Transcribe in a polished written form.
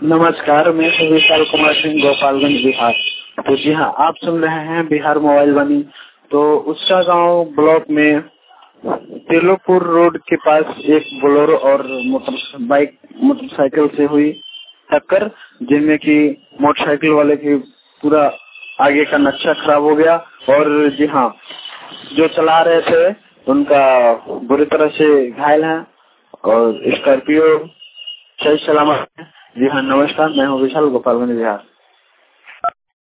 नमस्कार, मैं हूँ विशाल कुमार सिंह, गोपालगंज बिहार। तो जी हाँ, आप सुन रहे हैं बिहार मोबाइल वाणी। तो उसका गांव ब्लॉक में तिलोपुर रोड के पास एक बोलेरो और मोटरसाइकिल से हुई टक्कर, जिनमें कि मोटरसाइकिल वाले की पूरा आगे का नक्शा खराब हो गया। और जी हाँ, जो चला रहे थे उनका बुरी तरह से घायल है और स्कॉर्पियो सही सलामत है। जी हाँ, नमस्कार, मैं हूँ विशाल, गोपालगंज बिहार।